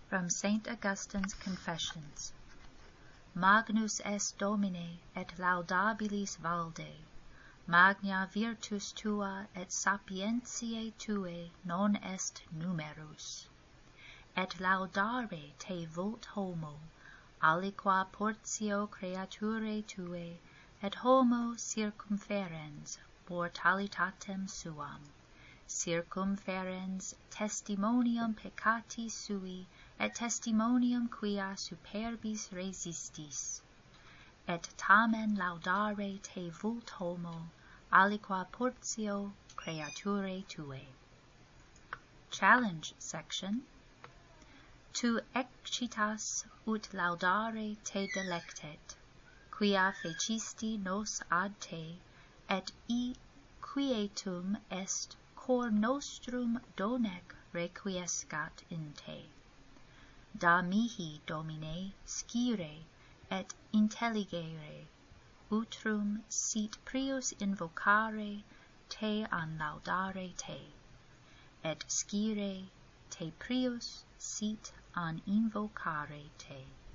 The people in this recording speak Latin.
From St. Augustine's Confessions. Magnus est Domine et laudabilis valde, magna virtus tua et sapientiae tuae non est numerus. Et laudare te vult homo, aliqua portio creaturae tuae, et homo circumferens mortalitatem suam, circumferens testimonium peccati sui, et testimonium quia superbis resistis. Et tamen laudare te vult homo, aliqua portio creaturae tuae. Challenge section. Tu excitas ut laudare te delectet, quia fecisti nos ad te, et quietum est cor nostrum donec requiescat in te. Da mihi, Domine, scire et intelligere, utrum sit prius invocare te an laudare te, et scire te prius sit an invocare te.